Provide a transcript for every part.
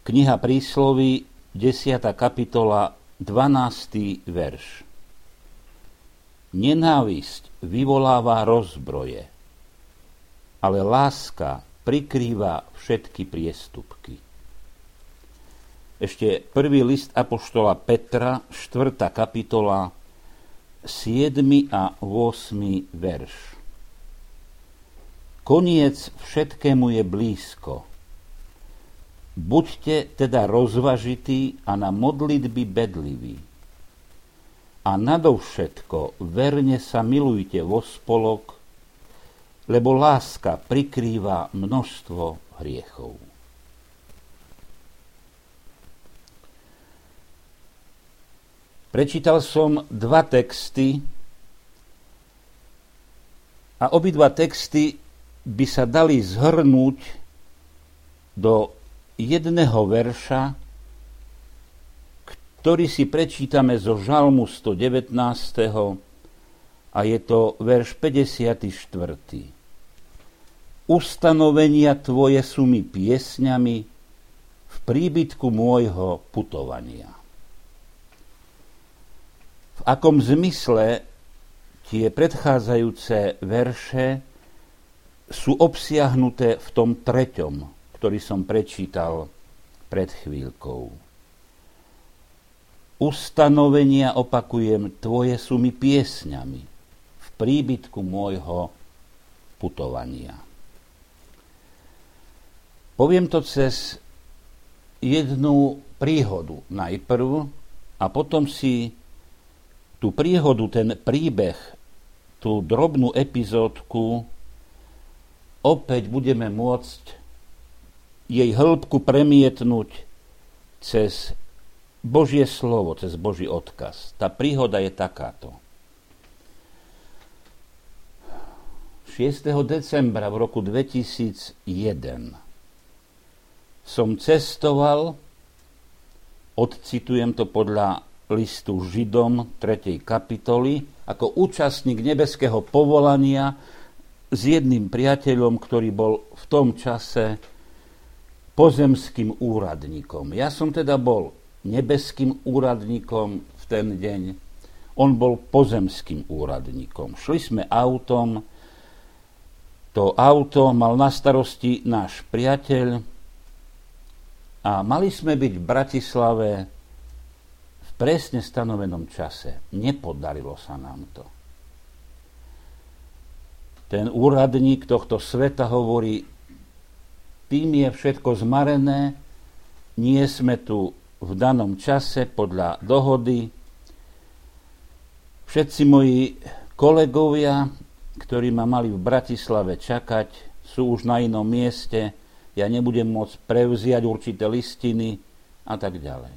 Kniha Prísloví, 10. kapitola, 12. verš. Nenávisť vyvoláva rozbroje, ale láska prikrýva všetky priestupky. Ešte prvý list apoštola Petra, 4. kapitola, 7. a 8. verš. Koniec všetkému je blízko. Buďte teda rozvažití a na modlitby bedliví. A nadovšetko verne sa milujte vo spolok, lebo láska prikrýva množstvo hriechov. Prečítal som dva texty a obidva texty by sa dali zhrnúť do jedného verša, ktorý si prečítame zo Žalmu 119. a je to verš 54. Ustanovenia tvoje sú mi piesňami v príbytku môjho putovania. V akom zmysle tie predchádzajúce verše sú obsiahnuté v tom treťom, ktorý som prečítal pred chvíľkou. Ustanovenia, opakujem, tvoje sú mi piesňami v príbytku môjho putovania. Poviem to cez jednu príhodu najprv a potom si tú príhodu, ten príbeh, tú drobnú epizódku opäť budeme môcť jej hĺbku premietnúť cez Božie slovo, cez Boží odkaz. Tá príhoda je takáto. 6. decembra v roku 2001 som cestoval, odcitujem to podľa listu Židom 3. kapitoly, ako účastník nebeského povolania s jedným priateľom, ktorý bol v tom čase pozemským úradníkom. Ja som teda bol nebeským úradníkom v ten deň, on bol pozemským úradníkom. Šli sme autom, to auto mal na starosti náš priateľ a mali sme byť v Bratislave v presne stanovenom čase. Nepodarilo sa nám to. Ten úradník tohto sveta hovorí, tým je všetko zmarené, nie sme tu v danom čase podľa dohody. Všetci moji kolegovia, ktorí ma mali v Bratislave čakať, sú už na inom mieste, ja nebudem môcť prevziať určité listiny a tak ďalej.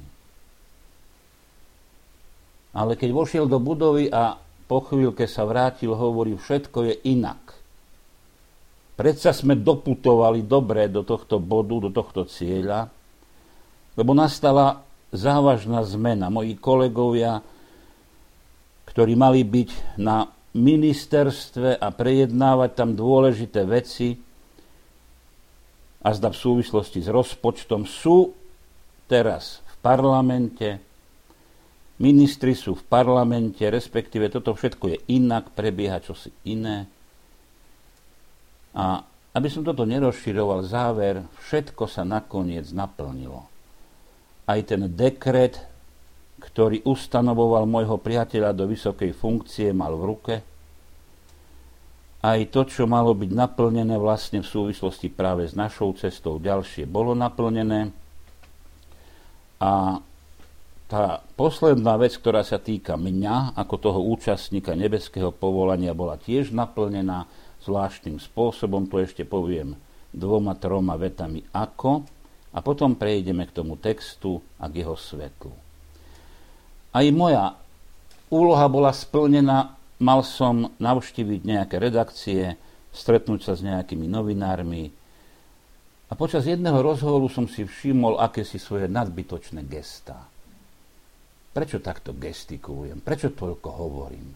Ale keď vošiel do budovy a po chvíľke sa vrátil, hovorí, všetko je inak. Predsa sme doputovali dobre do tohto bodu, do tohto cieľa, lebo nastala závažná zmena. Moji kolegovia, ktorí mali byť na ministerstve a prejednávať tam dôležité veci, a zda v súvislosti s rozpočtom, sú teraz v parlamente, ministri sú v parlamente, respektíve toto všetko je inak, prebieha čosi iné. A aby som toto nerozširoval, záver, všetko sa nakoniec naplnilo. Aj ten dekret, ktorý ustanovoval môjho priateľa do vysokej funkcie, mal v ruke. Aj to, čo malo byť naplnené vlastne v súvislosti práve s našou cestou, ďalšie bolo naplnené. A tá posledná vec, ktorá sa týka mňa, ako toho účastníka nebeského povolania, bola tiež naplnená zvláštnym spôsobom. To ešte poviem 2-3 vetami ako. A potom prejdeme k tomu textu a k jeho svetlu. Aj moja úloha bola splnená. Mal som navštíviť nejaké redakcie, stretnúť sa s nejakými novinármi a počas jedného rozhovoru som si všimol akési svoje nadbytočné gestá. Prečo takto gestikulujem? Prečo toľko hovorím?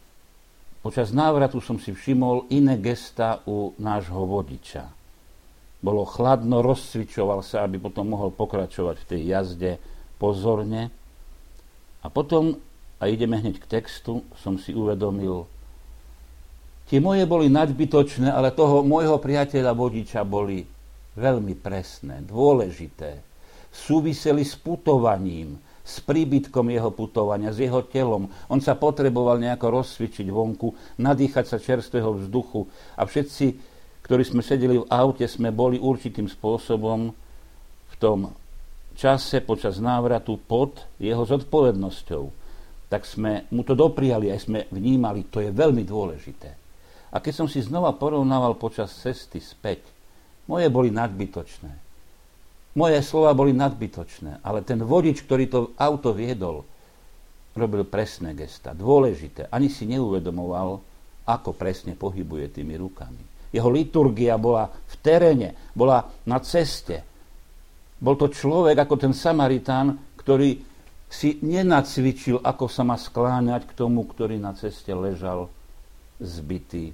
Počas návratu som si všimol iné gestá u nášho vodiča. Bolo chladno, rozcvičoval sa, aby potom mohol pokračovať v tej jazde pozorne. A potom, a ideme hneď k textu, som si uvedomil, tie moje boli nadbytočné, ale toho môjho priateľa vodiča boli veľmi presné, dôležité. Súviseli s putovaním, s príbytkom jeho putovania, s jeho telom. On sa potreboval nejako rozcvičiť vonku, nadýchať sa čerstvého vzduchu a všetci, ktorí sme sedeli v aute, sme boli určitým spôsobom v tom čase počas návratu pod jeho zodpovednosťou. Tak sme mu to dopriali, aj sme vnímali, to je veľmi dôležité. A keď som si znova porovnával počas cesty späť, moje boli nadbytočné. Moje slova boli nadbytočné, ale ten vodič, ktorý to auto viedol, robil presné gesta, dôležité. Ani si neuvedomoval, ako presne pohybuje tými rukami. Jeho liturgia bola v teréne, bola na ceste. Bol to človek ako ten Samaritán, ktorý si nenacvičil, ako sa má skláňať k tomu, ktorý na ceste ležal zbitý.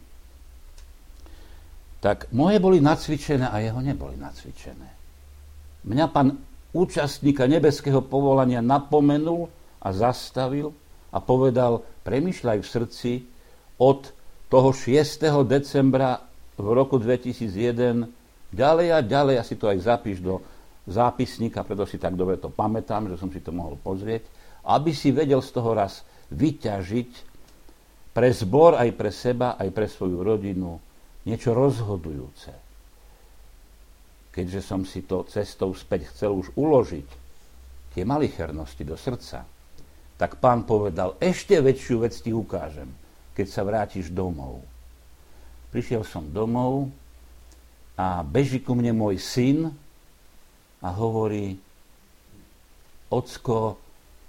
Tak moje boli nacvičené a jeho neboli nacvičené. Mňa pán účastníka nebeského povolania napomenul a zastavil a povedal, premýšľaj v srdci od toho 6. decembra v roku 2001 ďalej a ďalej, asi to aj zapíš do zápisníka, preto si tak dobre to pamätám, že som si to mohol pozrieť, aby si vedel z toho raz vyťažiť pre zbor, aj pre seba, aj pre svoju rodinu niečo rozhodujúce. Keďže som si to cestou späť chcel už uložiť, tie malichernosti do srdca, tak pán povedal, ešte väčšiu vec ti ukážem, keď sa vrátiš domov. Prišiel som domov a beží ku mne môj syn a hovorí, ocko,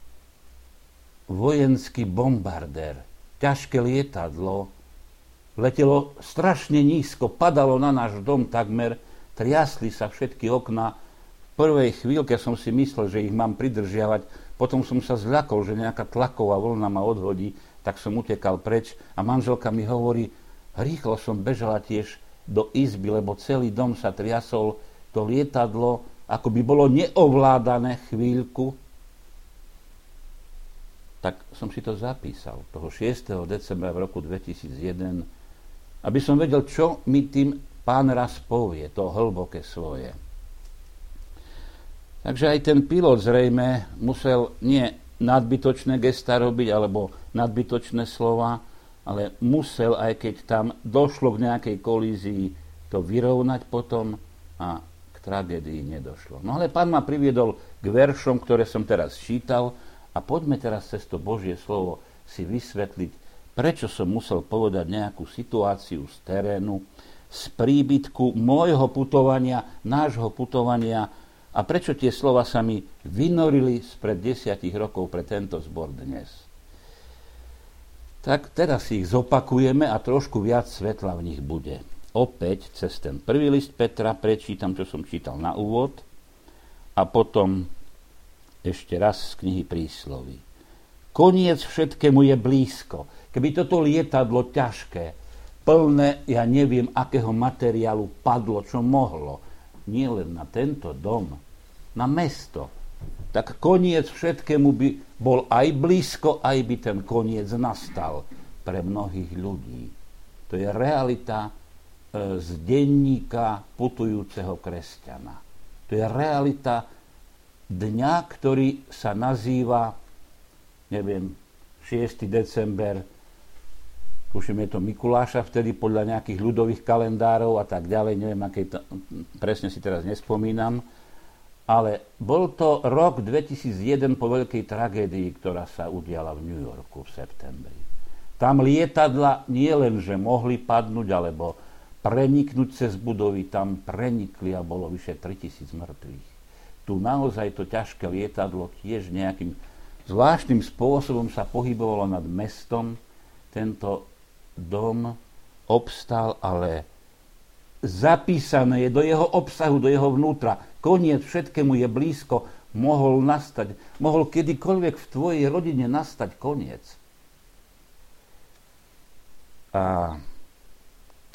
vojenský bombardér, ťažké lietadlo, letelo strašne nízko, padalo na náš dom takmer, triasli sa všetky okná. V prvej chvíľke som si myslel, že ich mám pridržiavať, potom som sa zľakol, že nejaká tlaková vlna ma odhodí, tak som utekal preč a manželka mi hovorí, rýchlo som bežala tiež do izby, lebo celý dom sa triasol, to lietadlo, ako by bolo neovládané chvíľku. Tak som si to zapísal, toho 6. decembra v roku 2001, aby som vedel, čo mi tým pán raz povie, to hlboké svoje. Takže aj ten pilot zrejme musel nie nadbytočné gestá robiť, alebo nadbytočné slova, ale musel, aj keď tam došlo k nejakej kolízii, to vyrovnať potom a k tragédii nedošlo. No ale pán ma priviedol k veršom, ktoré som teraz čítal a poďme teraz cez to Božie slovo si vysvetliť, prečo som musel povedať nejakú situáciu z terénu, z príbytku môjho putovania, nášho putovania a prečo tie slova sa mi vynorili spred 10 rokov pre tento zbor dnes. Tak teraz ich zopakujeme a trošku viac svetla v nich bude. Opäť cez ten prvý list Petra prečítam, čo som čítal na úvod a potom ešte raz z knihy Prísloví. Koniec všetkému je blízko. Keby toto lietadlo ťažké, plné, ja neviem, akého materiálu padlo, čo mohlo, nie len na tento dom, na mesto, tak koniec všetkému by bol aj blízko, aj by ten koniec nastal pre mnohých ľudí. To je realita z denníka putujúceho kresťana. To je realita dňa, ktorý sa nazýva, neviem, 6. december, tuším, je to Mikuláša, vtedy podľa nejakých ľudových kalendárov a tak ďalej, neviem, aké to, presne si teraz nespomínam, ale bol to rok 2001 po veľkej tragédii, ktorá sa udiala v New Yorku v septembri. Tam lietadla nie len, že mohli padnúť, alebo preniknúť cez budovy, tam prenikli a bolo vyše 3000 mŕtvych. Tu naozaj to ťažké lietadlo tiež nejakým zvláštnym spôsobom sa pohybovalo nad mestom. Tento dom obstal, ale zapísané je do jeho obsahu, do jeho vnútra. Koniec všetkému je blízko, mohol kedykoľvek v tvojej rodine nastať koniec. A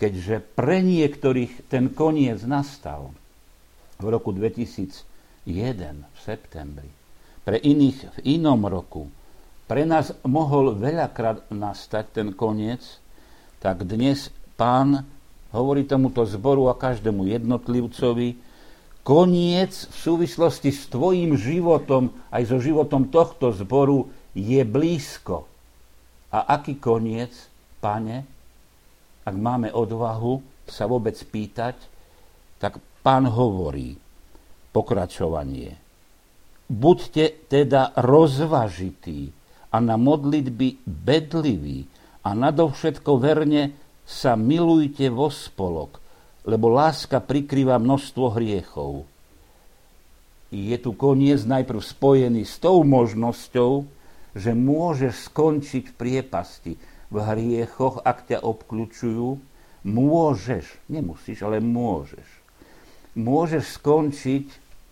keďže pre niektorých ten koniec nastal v roku 2001 v septembri, pre iných v inom roku, pre nás mohol veľakrát nastať ten koniec, tak dnes Pán hovorí tomuto zboru a každému jednotlivcovi, koniec v súvislosti s tvojím životom, aj so životom tohto zboru je blízko. A aký koniec, Pane, ak máme odvahu sa vôbec pýtať, tak Pán hovorí, pokračovanie. Buďte teda rozvažití a na modlitby bedliví a nadovšetko verne sa milujte vo spolok, lebo láska prikrýva množstvo hriechov. Je tu koniec najprv spojený s tou možnosťou, že môžeš skončiť v priepasti, v hriechoch, ak ťa obkľučujú. Môžeš, nemusíš, ale môžeš. Môžeš skončiť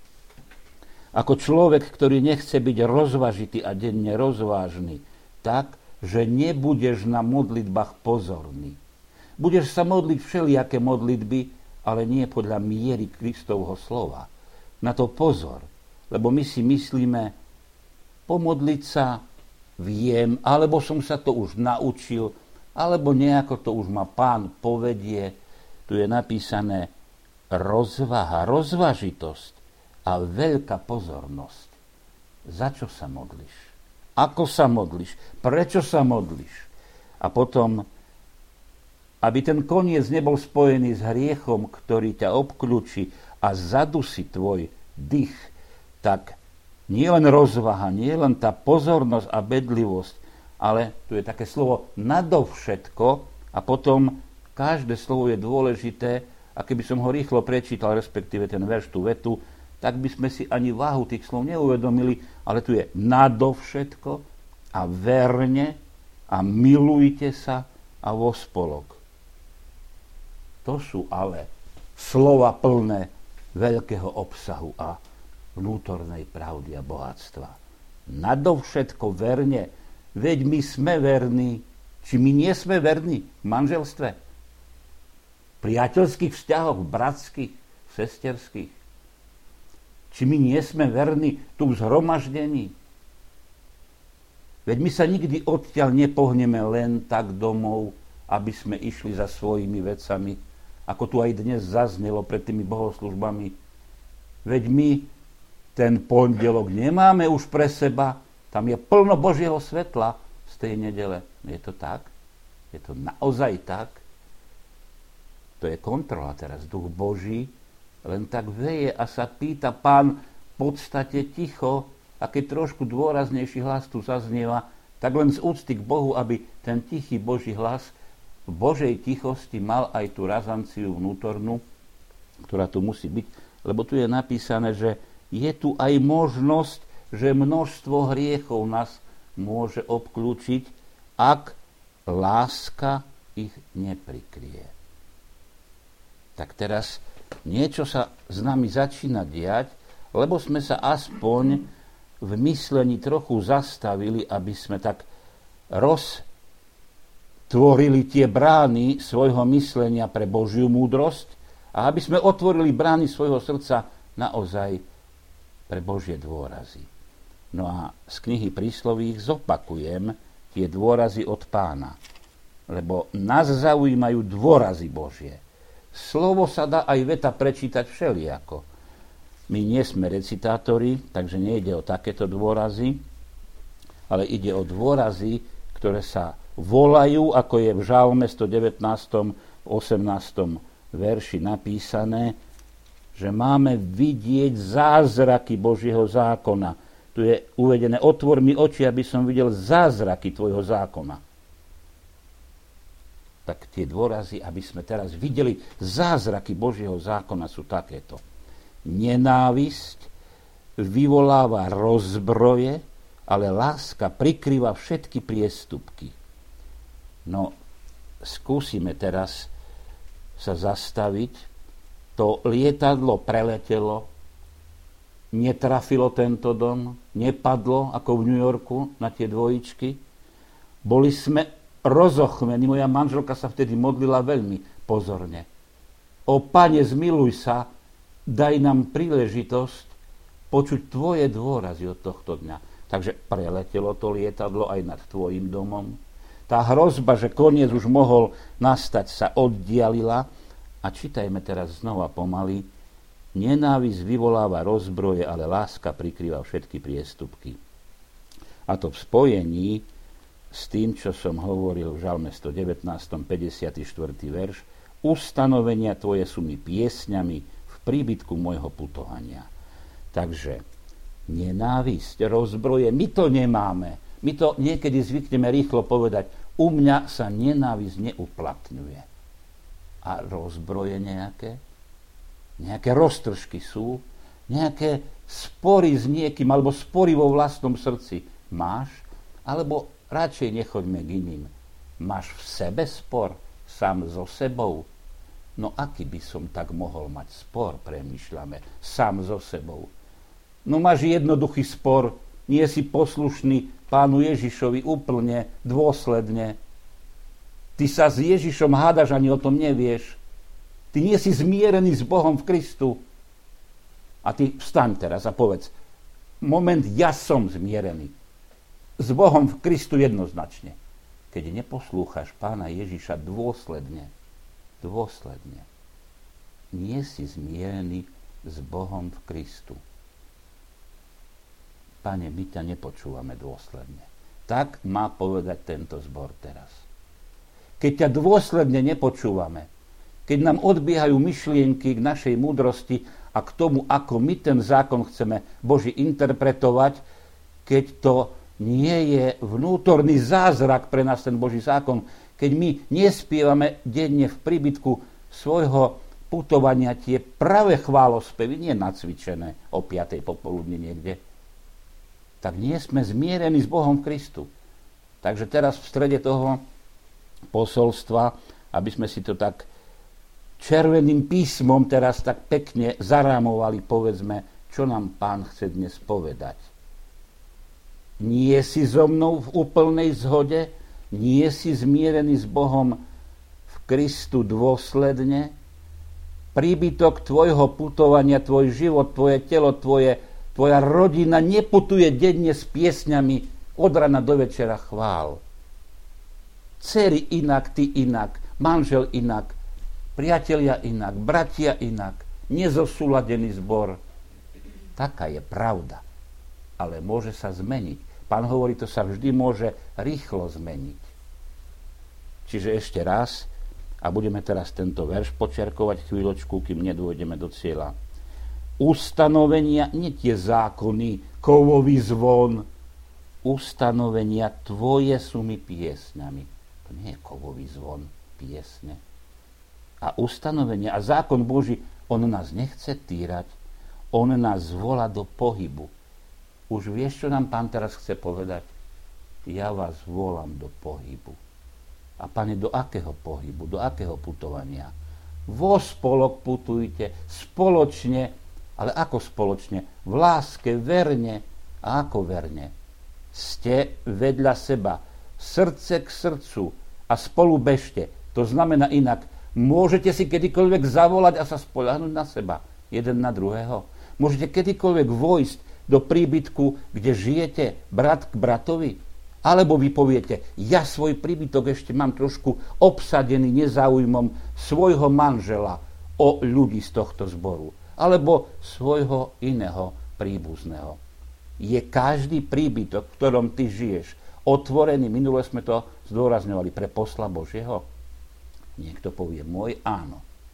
ako človek, ktorý nechce byť rozvažitý a denne rozvážny, tak, že nebudeš na modlitbách pozorný. Budeš sa modliť všelijaké modlitby, ale nie podľa miery Kristovho slova. Na to pozor, lebo my si myslíme, pomodliť sa viem, alebo som sa to už naučil, alebo nejako to už ma Pán povedie. Tu je napísané rozvaha, rozvažitosť a veľká pozornosť. Za čo sa modlíš? Ako sa modlíš? Prečo sa modlíš? A potom, aby ten koniec nebol spojený s hriechom, ktorý ťa obkľúči a zadusí tvoj dých, tak nie len rozvaha, nie len tá pozornosť a bedlivosť, ale tu je také slovo nadovšetko a potom každé slovo je dôležité a keby som ho rýchlo prečítal, respektíve ten verš, tú vetu, tak by sme si ani váhu tých slov neuvedomili, ale tu je nadovšetko a verne a milujte sa a vo spolok. To sú ale slova plné veľkého obsahu a vnútornej pravdy a bohatstva. Nadovšetko verne, veď my sme verní, či my nie sme verní v manželstve, v priateľských vzťahoch, bratských, sesterských, či my nie sme verní tu v zhromaždení. Veď my sa nikdy odtiaľ nepohneme len tak domov, aby sme išli za svojimi vecami, ako tu aj dnes zaznelo pred tými bohoslužbami. Veď my ten pondelok nemáme už pre seba, tam je plno Božieho svetla z tej nedele. Je to tak? Je to naozaj tak? To je kontrola teraz. Duch Boží len tak veje a sa pýta Pán v podstate ticho, a keď trošku dôraznejší hlas tu zaznieva, tak len z úcty k Bohu, aby ten tichý Boží hlas v Božej tichosti mal aj tú razanciu vnútornú, ktorá tu musí byť, lebo tu je napísané, že je tu aj možnosť, že množstvo hriechov nás môže obklúčiť, ak láska ich neprikrie. Tak teraz niečo sa s nami začína diať, lebo sme sa aspoň v myslení trochu zastavili, aby sme tak roztvorili tie brány svojho myslenia pre Božiu múdrosť a aby sme otvorili brány svojho srdca naozaj pre Božie dôrazy. No a z knihy Prísloví zopakujem tie dôrazy od Pána, lebo nás zaujímajú dôrazy Božie. Slovo sa dá aj veta prečítať všelijako. My nie sme recitátori, takže nejde o takéto dôrazy, ale ide o dôrazy, ktoré sa volajú, ako je v Žalme 119. 18. verši napísané, že máme vidieť zázraky Božieho zákona. Tu je uvedené, otvor mi oči, aby som videl zázraky tvojho zákona. Tak tie dôrazy, aby sme teraz videli zázraky Božieho zákona, sú takéto. Nenávisť vyvoláva rozbroje, ale láska prikrýva všetky priestupky. No, skúsime teraz sa zastaviť. To lietadlo preletelo, netrafilo tento dom, nepadlo ako v New Yorku na tie dvojičky. Boli sme rozochvení, moja manželka sa vtedy modlila veľmi, pozorne. O Pane, zmiluj sa, daj nám príležitosť počuť tvoje dôrazy od tohto dňa. Takže preletelo to lietadlo aj nad tvojim domom. Tá hrozba, že koniec už mohol nastať, sa oddialila. A čítajme teraz znova pomaly. Nenávisť vyvoláva rozbroje, ale láska prikrýva všetky priestupky. A to v spojení s tým, čo som hovoril v Žalme 119, 54. verš. Ustanovenia tvoje sú mi piesňami v príbytku môjho putovania. Takže nenávisť, rozbroje, my to nemáme. My to niekedy zvykneme rýchlo povedať. U mňa sa nenávisť neuplatňuje. A rozbroje nejaké roztržky sú, nejaké spory s niekým, alebo spory vo vlastnom srdci máš, alebo radšej nechoďme k iným. Máš v sebe spor, sám so sebou. No aký by som tak mohol mať spor, premýšľame, sám so sebou. No máš jednoduchý spor, nie si poslušný Pánu Ježišovi úplne, dôsledne. Ty sa s Ježišom hádaš, ani o tom nevieš. Ty nie si zmierený s Bohom v Kristu. A ty vstaň teraz a povedz, moment, ja som zmierený. S Bohom v Kristu jednoznačne. Keď neposlúchaš Pána Ježiša dôsledne, nie si zmierený s Bohom v Kristu. Pane, my ťa nepočúvame dôsledne. Tak má povedať tento zbor teraz. Keď ťa dôsledne nepočúvame, keď nám odbiehajú myšlienky k našej múdrosti a k tomu, ako my ten zákon chceme Boží interpretovať, keď to nie je vnútorný zázrak pre nás ten Boží zákon, keď my nespievame denne v príbytku svojho putovania tie pravé chválospevy, nie nacvičené o 5. popoludne niekde, tak nie sme zmierení s Bohom v Kristu. Takže teraz v strede toho posolstva, aby sme si to tak červeným písmom teraz tak pekne zarámovali, povedzme, čo nám Pán chce dnes povedať. Nie si so mnou v úplnej zhode, nie si zmierený s Bohom v Kristu dôsledne, príbytok tvojho putovania, tvoj život, tvoje telo, tvoja rodina neputuje denne s piesňami od rana do večera chvál. Dcery inak, ty inak, manžel inak, priatelia inak, bratia inak, nezosúladený zbor. Taká je pravda. Ale môže sa zmeniť. Pán hovorí, to sa vždy môže rýchlo zmeniť. Čiže ešte raz, a budeme teraz tento verš počerkovať chvíľočku, kým nedôjdeme do cieľa. Ustanovenia, nie tie zákony, kovový zvon, ustanovenia tvoje sú mi piesňami. To nie je kovový zvon, piesne. A ustanovenia, a zákon Boží, on nás nechce týrať, on nás volá do pohybu. Už vieš, čo nám Pán teraz chce povedať? Ja vás volám do pohybu. A Pane, do akého pohybu, do akého putovania? Vo spolok putujte, spoločne. Ale ako spoločne? V láske, verne. A ako verne? Ste vedľa seba, srdce k srdcu a spolu bežte. To znamená inak, môžete si kedykoľvek zavolať a sa spoľahnúť na seba, jeden na druhého. Môžete kedykoľvek vojsť do príbytku, kde žijete, brat k bratovi. Alebo vy poviete, ja svoj príbytok ešte mám trošku obsadený nezáujmom svojho manžela o ľudí z tohto zboru. Alebo svojho iného príbuzného. Je každý príbytok, v ktorom ty žiješ, otvorený, minule sme to zdôrazňovali, pre posla Božieho? Niekto povie, môj áno.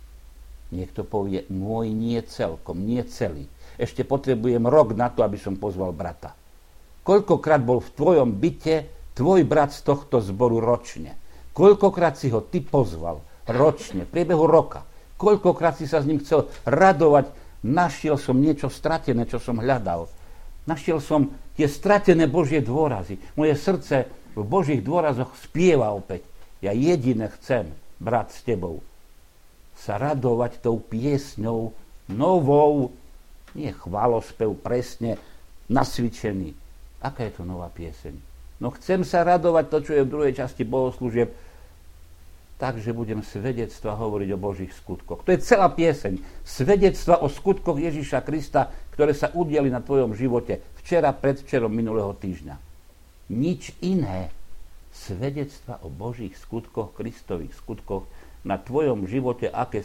Niekto povie, môj nie celkom, nie celý. Ešte potrebujem rok na to, aby som pozval brata. Koľkokrát bol v tvojom byte tvoj brat z tohto zboru ročne? Koľkokrát si ho ty pozval ročne, v priebehu roka? Koľkokrát si sa s ním chcel radovať? Našiel som niečo stratené, čo som hľadal. Našiel som tie stratené Božie dôrazy. Moje srdce v Božích dôrazoch spieva opäť. Ja jediné chcem, brat, s tebou, sa radovať tou piesňou novou, nie chválospev presne nasvičený. Aká je to nová pieseň? No chcem sa radovať to, čo je v druhej časti bohoslúžieb. takže budem svedectva hovoriť o Božích skutkoch. To je celá pieseň. Svedectva o skutkoch Ježiša Krista, ktoré sa udiali na tvojom živote včera, predvčerom, minulého týždňa. Nič iné. Svedectva o Božích skutkoch, Kristových skutkoch na tvojom živote, aké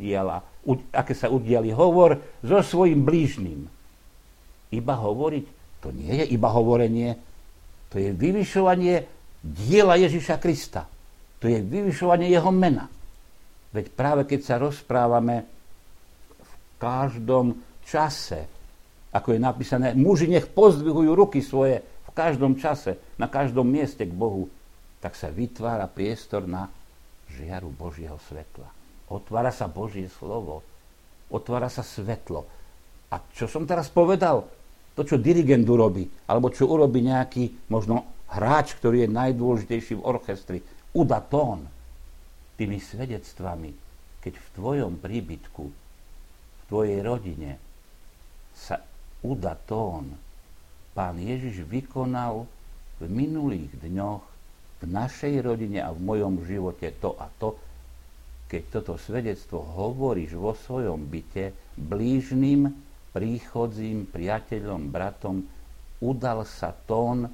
sa udiali. Hovor so svojím blížnym. Iba hovoriť, to nie je iba hovorenie, to je vyvyšovanie diela Ježiša Krista. To je vyvyšovanie jeho mena. Veď práve keď sa rozprávame v každom čase, ako je napísané, muži nech pozdvihujú ruky svoje v každom čase, na každom mieste k Bohu, tak sa vytvára priestor na žiaru Božieho svetla. Otvára sa Božie slovo. Otvára sa svetlo. A čo som teraz povedal? To, čo dirigent urobí, alebo čo urobí nejaký možno hráč, ktorý je najdôležitejší v orchestri, udá tón tými svedectvami, keď v tvojom príbytku, v tvojej rodine sa udá tón. Pán Ježiš vykonal v minulých dňoch v našej rodine a v mojom živote to a to, keď toto svedectvo hovoríš vo svojom byte blížnym, príchodzím, priateľom, bratom, udal sa tón,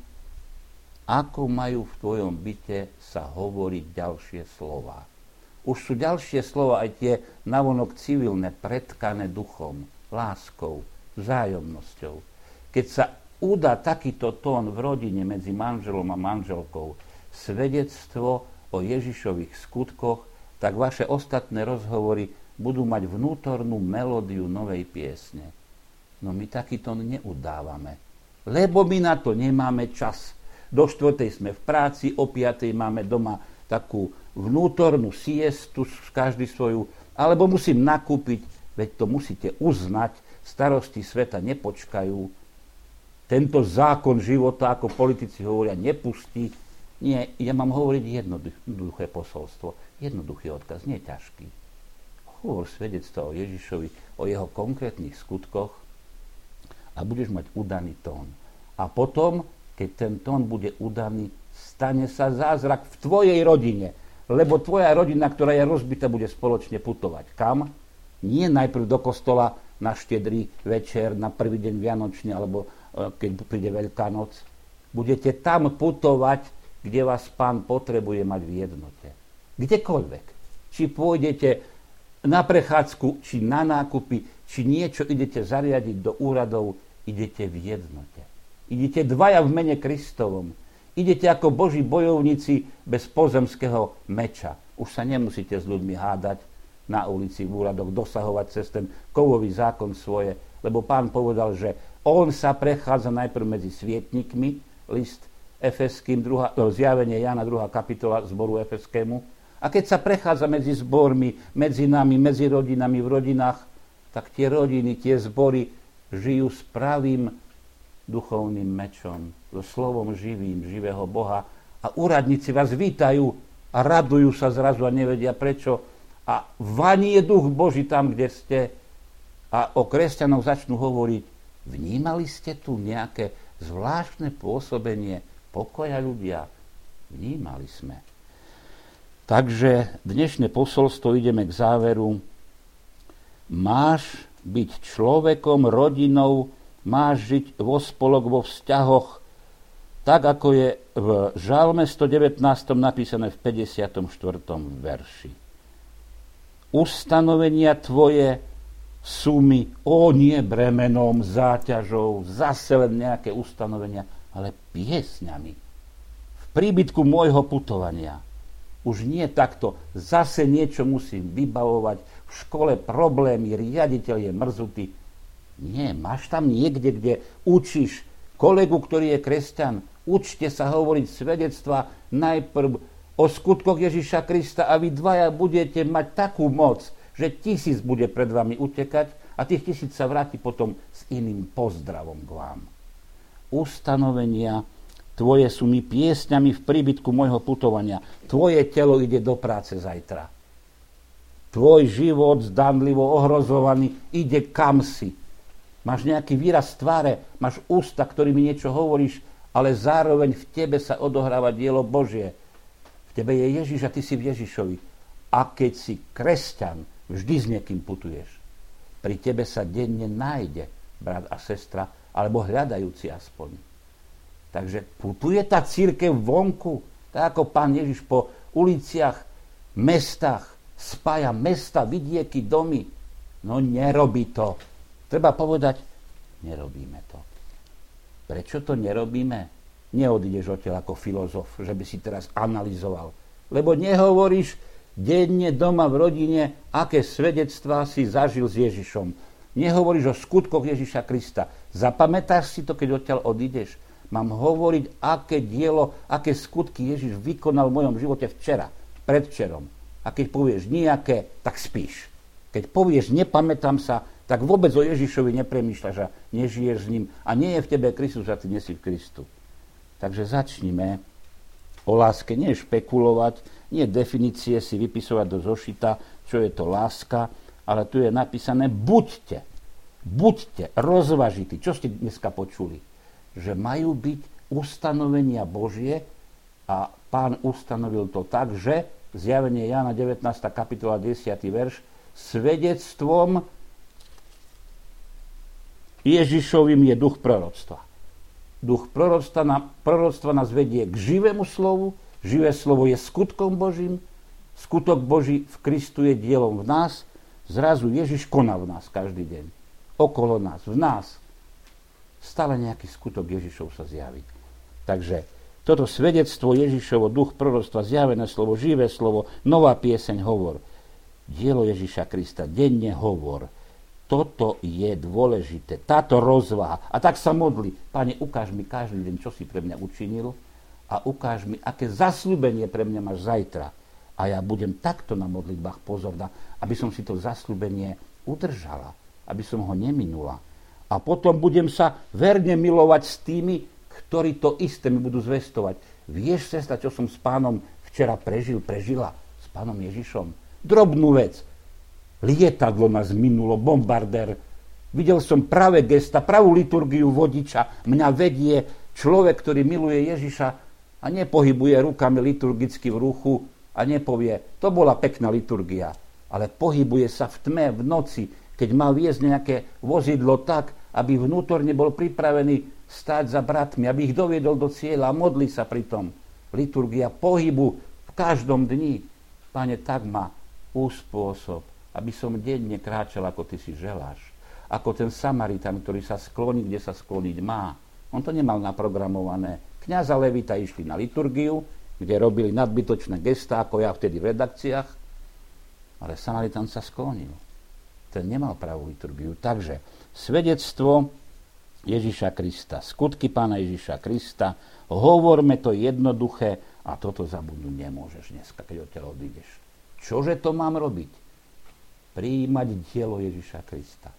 ako majú v tvojom byte sa hovoriť ďalšie slová. Už sú ďalšie slova aj tie navonok civilné, pretkané duchom, láskou, vzájomnosťou. Keď sa udá takýto tón v rodine medzi manželom a manželkou, svedectvo o Ježišových skutkoch, tak vaše ostatné rozhovory budú mať vnútornú melódiu novej piesne. No my taký tón neudávame, lebo my na to nemáme čas. Do 4:00 sme v práci, o 5:00 máme doma takú vnútornú siestu, každý svoju, alebo musím nakúpiť, veď to musíte uznať, starosti sveta nepočkajú. Tento zákon života, ako politici hovoria, nepustí. Nie, ja mám hovoriť jednoduché posolstvo, jednoduchý odkaz, nie ťažký. Hovor svedectva o Ježišovi, o jeho konkrétnych skutkoch a budeš mať udaný tón. A potom, keď ten tón bude udaný, stane sa zázrak v tvojej rodine, lebo tvoja rodina, ktorá je rozbitá, bude spoločne putovať. Kam? Nie najprv do kostola na štedrý večer, na prvý deň Vianočný, alebo keď príde Veľká noc. Budete tam putovať, kde vás Pán potrebuje mať v jednote. Kdekoľvek. Či pôjdete na prechádzku, či na nákupy, či niečo idete zariadiť do úradov, idete v jednote. Idete dvaja v mene Kristovom. Idete ako Boží bojovníci bez pozemského meča. Už sa nemusíte s ľuďmi hádať na ulici, v úradoch, dosahovať cez ten kovový zákon svoje, lebo Pán povedal, že on sa prechádza najprv medzi svietnikmi, list Efeským, zjavenie Jana 2. kapitola zboru Efeskému. A keď sa prechádza medzi zbormi, medzi nami, medzi rodinami, v rodinách, tak tie rodiny, tie zbory žijú s pravým duchovným mečom, so slovom živým, živého Boha. A úradníci vás vítajú a radujú sa zrazu a nevedia prečo. A vaní je duch Boží tam, kde ste. A o kresťanoch začnú hovoriť, vnímali ste tu nejaké zvláštne pôsobenie pokoja ľudia? Vnímali sme. Takže dnešné posolstvo, ideme k záveru. Máš byť človekom, rodinou, máš žiť vo spolok, vo vzťahoch, tak ako je v Žalme 119 napísané v 54. verši. Ustanovenia tvoje sú mi, nie bremenom, záťažou, zase len nejaké ustanovenia, ale piesňami. V príbytku môjho putovania. Už nie takto, zase niečo musím vybavovať, v škole problémy, riaditeľ je mrzutý. Nie, máš tam niekde, kde učíš kolegu, ktorý je kresťan, učte sa hovoriť svedectva najprv o skutkoch Ježiša Krista a vy dvaja budete mať takú moc, že 1000 bude pred vami utekať a tých 1000 sa vráti potom s iným pozdravom k vám. Ustanovenia tvoje sú mi piesňami v príbytku môjho putovania. Tvoje telo ide do práce zajtra. Tvoj život zdanlivo ohrozovaný ide kam si. Máš nejaký výraz tváre, máš ústa, ktorými niečo hovoríš, ale zároveň v tebe sa odohráva dielo Božie. V tebe je Ježiš a ty si v Ježišovi. A keď si kresťan, vždy s niekým putuješ. Pri tebe sa denne nájde brat a sestra, alebo hľadajúci aspoň. Takže putuje tá cirkev vonku, tak ako Pán Ježiš po uliciach, mestách, spája mesta, vidieky, domy. No nerobí to. Treba povedať, nerobíme to. Prečo to nerobíme? Neodídeš odtiaľ ako filozof, že by si teraz analyzoval. Lebo nehovoríš denne doma v rodine, aké svedectvá si zažil s Ježišom. Nehovoríš o skutkoch Ježiša Krista. Zapamätáš si to, keď odtiaľ odídeš? Mám hovoriť, aké dielo, aké skutky Ježiš vykonal v mojom živote včera, predvčerom. A keď povieš nejaké, tak spíš. Keď povieš nepamätám sa, tak vôbec o Ježišovi nepremýšľaš a nežiješ s ním. A nie je v tebe Kristus a ty nie si v Kristu. Takže začnime o láske nie špekulovať, nie definície si vypisovať do zošita, čo je to láska, ale tu je napísané buďte rozvažití. Čo ste dneska počuli? Že majú byť ustanovenia Božie a Pán ustanovil to tak, že Zjavenie Jána 19. kapitola 10. verš svedectvom Ježišovým je duch proroctva. Duch proroctva nás vedie k živému slovu. Živé slovo je skutkom Božím. Skutok Boží v Kristu je dielom v nás. Zrazu Ježiš koná v nás každý deň. Okolo nás, v nás. Stále nejaký skutok Ježišov sa zjaví. Takže toto svedectvo Ježišovo, duch proroctva, zjavené slovo, živé slovo, nová pieseň hovor. Dielo Ježiša Krista, denne hovor. Toto je dôležité, táto rozvaha. A tak sa modli. Pane, ukáž mi každý deň, čo si pre mňa učinil a ukáž mi, aké zasľúbenie pre mňa máš zajtra. A ja budem takto na modlitbách pozorná, aby som si to zasľúbenie udržala, aby som ho neminula. A potom budem sa verne milovať s tými, ktorí to isté mi budú zvestovať. Vieš, sestra, čo som s Pánom včera prežila s Pánom Ježišom? Drobnú vec. Lietadlo nás minulo, bombardér. Videl som pravé gesta, pravú liturgiu vodiča. Mňa vedie človek, ktorý miluje Ježiša a nepohybuje rukami liturgicky v ruchu a nepovie, to bola pekná liturgia, ale pohybuje sa v tme, v noci, keď mal viesť nejaké vozidlo tak, aby vnútorne bol pripravený stáť za bratmi, aby ich doviedol do cieľa a modli sa pri tom. Liturgia pohybu v každom dni. Pane, tak ma uspôsob, aby som denne kráčal, ako ty si želáš. Ako ten Samaritan, ktorý sa skloní, kde sa skloniť má. On to nemal naprogramované. Kňaz a levita išli na liturgiu, kde robili nadbytočné gestá, ako ja vtedy v redakciách, ale Samaritan sa sklonil. Ten nemal pravú liturgiu. Takže svedectvo Ježiša Krista, skutky Pána Ježiša Krista, hovorme to jednoduché a toto zabudnúť nemôžeš dneska, keď odtiaľ odídeš. Čože to mám robiť? Prijímať dielo Ježiša Krista.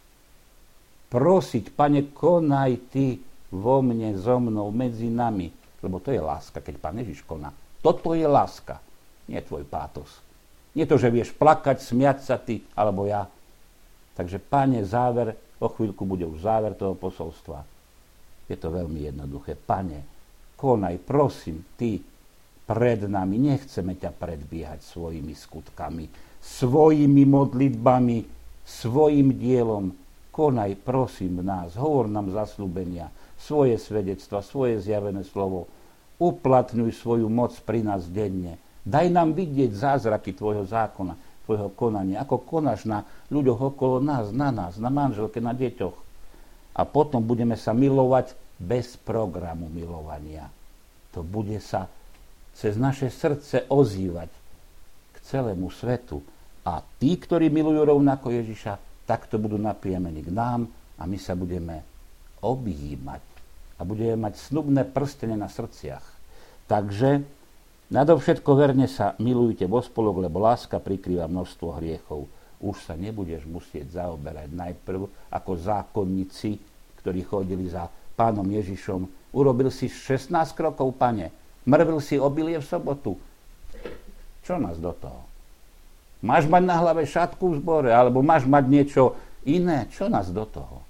Prosiť, Pane, konaj ty vo mne, so mnou, medzi nami. Lebo to je láska, keď Pán Ježiš koná. Toto je láska, nie tvoj pátos. Nie to, že vieš plakať, smiať sa ty, alebo ja. Takže, Pane, záver, o chvíľku bude už záver toho posolstva. Je to veľmi jednoduché. Pane, konaj, prosím, ty pred nami. Nechceme ťa predbiehať svojimi skutkami, svojimi modlitbami, svojim dielom. Konaj, prosím nás, hovor nám zasľúbenia, svoje svedectva, svoje zjavené slovo. Uplatňuj svoju moc pri nás denne. Daj nám vidieť zázraky tvojho zákona, tvojho konania, ako konáš na ľuďoch okolo nás, na manželke, na deťoch. A potom budeme sa milovať bez programu milovania. To bude sa cez naše srdce ozývať k celému svetu. A tí, ktorí milujú rovnako Ježiša, takto budú napriamení k nám a my sa budeme objímať a budeme mať snubné prstene na srdciach. Takže nadovšetko verne sa milujte vo spolok, lebo láska prikrýva množstvo hriechov. Už sa nebudeš musieť zaoberať najprv ako zákonníci, ktorí chodili za Pánom Ježišom. Urobil si 16 krokov, Pane. Mrvil si obilie v sobotu. Čo nás do toho? Máš mať na hlave šatku v zbore, alebo máš mať niečo iné? Čo nás do toho?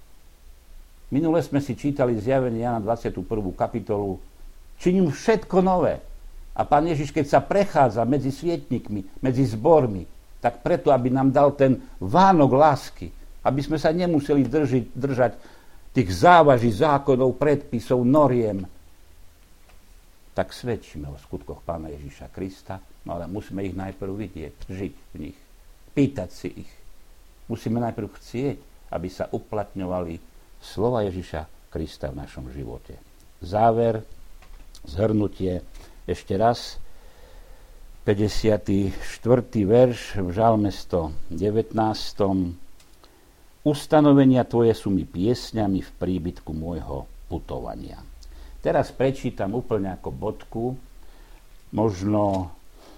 Minule sme si čítali Zjavenie Jana 21. kapitolu. Činím všetko nové. A Pán Ježiš, keď sa prechádza medzi svietnikmi, medzi zbormi, tak preto, aby nám dal ten vánok lásky, aby sme sa nemuseli držať tých závaží, zákonov, predpisov, noriem, tak svedčíme o skutkoch Pána Ježiša Krista, no ale musíme ich najprv vidieť, žiť v nich, pýtať si ich. Musíme najprv chcieť, aby sa uplatňovali slova Ježiša Krista v našom živote. Záver, zhrnutie, ešte raz, 54. verš v Žalme 119. Ustanovenia tvoje sú mi piesňami v príbytku môjho putovania. Teraz prečítam úplne ako bodku, možno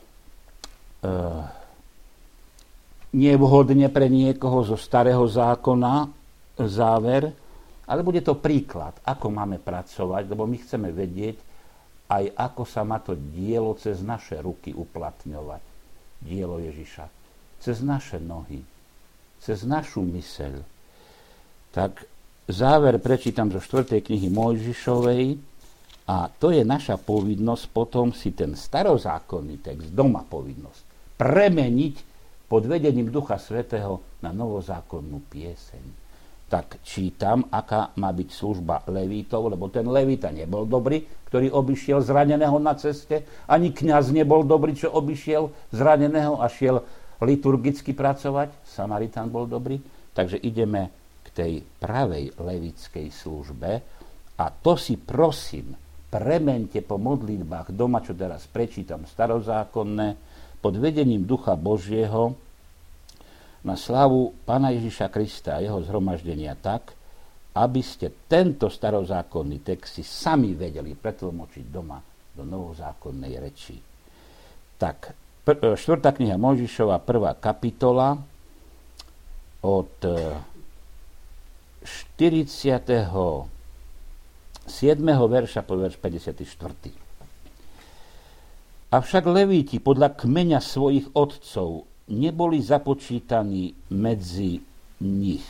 nevhodne pre niekoho zo starého zákona záver, ale bude to príklad, ako máme pracovať, lebo my chceme vedieť, aj ako sa má to dielo cez naše ruky uplatňovať. Dielo Ježiša. Cez naše nohy. Cez našu myseľ. Tak záver prečítam zo 4. knihy Mojžišovej a to je naša povinnosť potom si ten starozákonný text, doma povinnosť, premeniť pod vedením Ducha Svätého na novozákonnú pieseň. Tak čítam, aká má byť služba levítov, lebo ten levita nebol dobrý, ktorý obišiel zraneného na ceste, ani kňaz nebol dobrý, čo obišiel zraneného a šiel liturgicky pracovať. Samaritán bol dobrý. Takže ideme k tej pravej levickej službe a to si prosím, premente po modlitbách doma, čo teraz prečítam starozákonné, pod vedením Ducha Božieho, na slávu Pána Ježiša Krista a jeho zhromaždenia tak, aby ste tento starozákonný text si sami vedeli pretlmočiť doma do novozákonnej reči. Tak, 4. kniha Mojžišova, 1. kapitola, od 47. verša po verš 54. Avšak Levíti podľa kmeňa svojich otcov neboli započítaní medzi nich.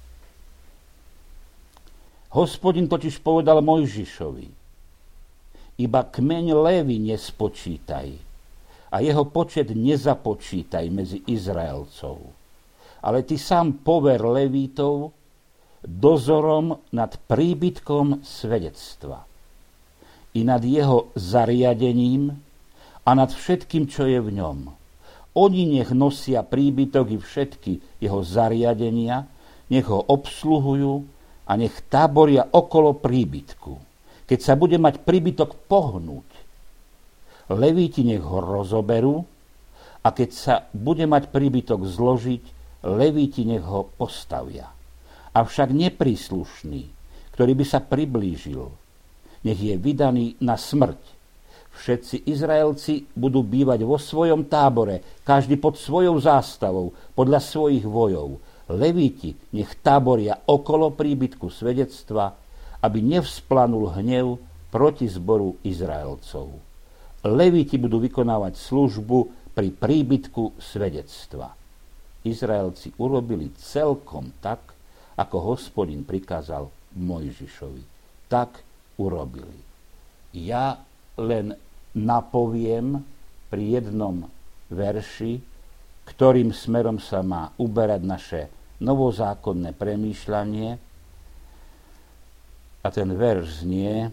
Hospodin totiž povedal Mojžišovi, iba kmeň Lévy nespočítaj a jeho počet nezapočítaj medzi Izraelcov. Ale ty sám pover Levítov dozorom nad príbytkom svedectva i nad jeho zariadením a nad všetkým, čo je v ňom. Oni nech nosia príbytok i všetky jeho zariadenia, nech ho obsluhujú a nech táboria okolo príbytku. Keď sa bude mať príbytok pohnúť, Levíti nech ho rozoberú a keď sa bude mať príbytok zložiť, Levíti nech ho postavia. Avšak nepríslušný, ktorý by sa priblížil, nech je vydaný na smrť. Všetci Izraelci budú bývať vo svojom tábore, každý pod svojou zástavou, podľa svojich vojov. Levíti nech táboria okolo príbytku svedectva, aby nevzplanul hnev proti zboru Izraelcov. Levíti budú vykonávať službu pri príbytku svedectva. Izraelci urobili celkom tak, ako Hospodin prikázal Mojžišovi. Tak urobili. Ja len napoviem pri jednom verši, ktorým smerom sa má uberať naše novozákonné premýšľanie. A ten verš znie: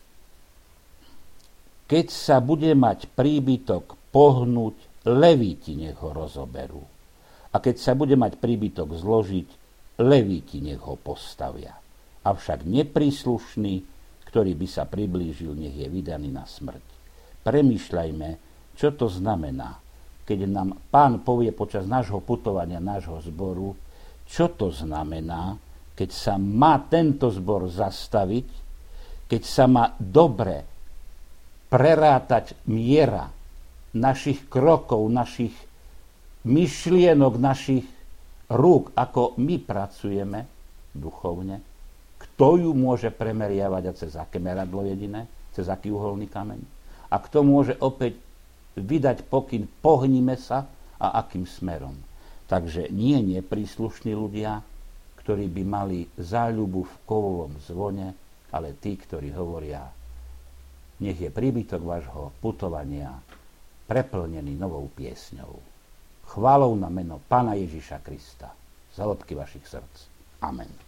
keď sa bude mať príbytok pohnúť, Levíti nech ho rozoberú. A keď sa bude mať príbytok zložiť, Levíti nech ho postavia. Avšak nepríslušný, ktorý by sa priblížil, nech je vydaný na smrť. Premýšľajme, čo to znamená, keď nám Pán povie počas nášho putovania, nášho zboru, čo to znamená, keď sa má tento zbor zastaviť, keď sa má dobre prerátať miera našich krokov, našich myšlienok, našich rúk, ako my pracujeme duchovne. Kto ju môže premeriavať a cez aké meradlo jediné? Cez aký uholný kameň? A kto môže opäť vydať pokyn, pohnime sa a akým smerom? Takže nie nepríslušní ľudia, ktorí by mali záľubu v kovovom zvone, ale tí, ktorí hovoria: Nech je príbytok vášho putovania preplnený novou piesňou. Chválou na meno Pána Ježiša Krista. Z hĺbky vašich srdc. Amen.